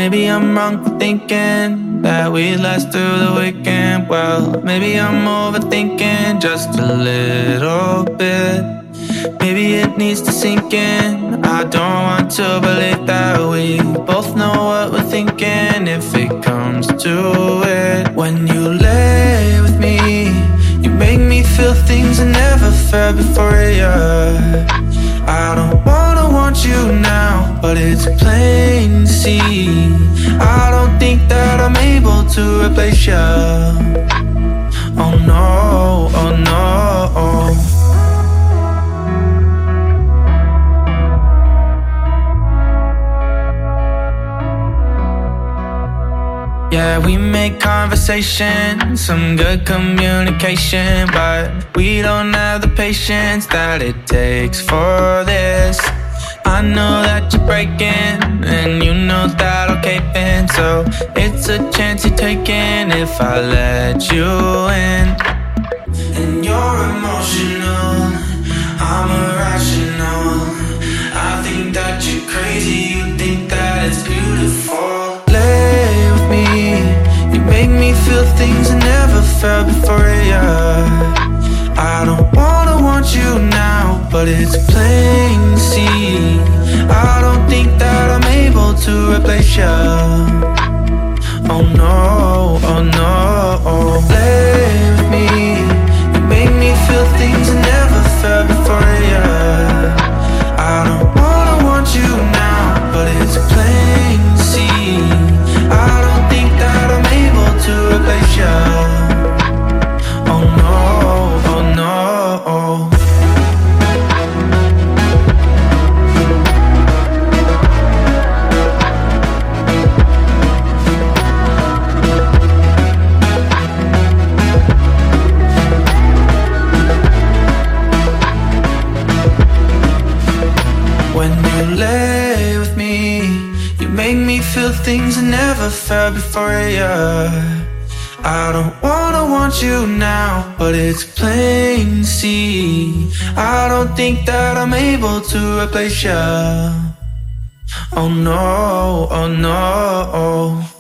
maybe I'm wrong for thinking that we last through the weekend. Well, maybe I'm overthinking just a little bit. Maybe it needs to sink in. I don't want to believe that we both know what we're thinking if it comes to it. When you lay with me, you make me feel things I never felt before, yeah. I don't wanna want you now, but it's plain to see I don't think that I'm able to replace you. Oh no, oh no. Yeah, we make conversation, some good communication, but we don't have the patience that it takes for this. I know that you're breaking, and you know that I'll cave in, so it's a chance you're taking if I let you in. And you're emotional, I'm irrational. I think that you're crazy, you think that it's beautiful. You make me feel things I never felt before, yeah. I don't wanna want you now, but it's plain to see I don't think that I'm able to replace you. Oh no, oh no. Play with me, you make me feel things I never felt before, yeah. I don't wanna want you now, but it's plain to see I don't think that I'm able to replace you. Oh no, oh no. When you lay with me, you make me feel things I never felt before, yeah. I don't wanna want you now, but it's plain to see I don't think that I'm able to replace you. Oh no, oh no.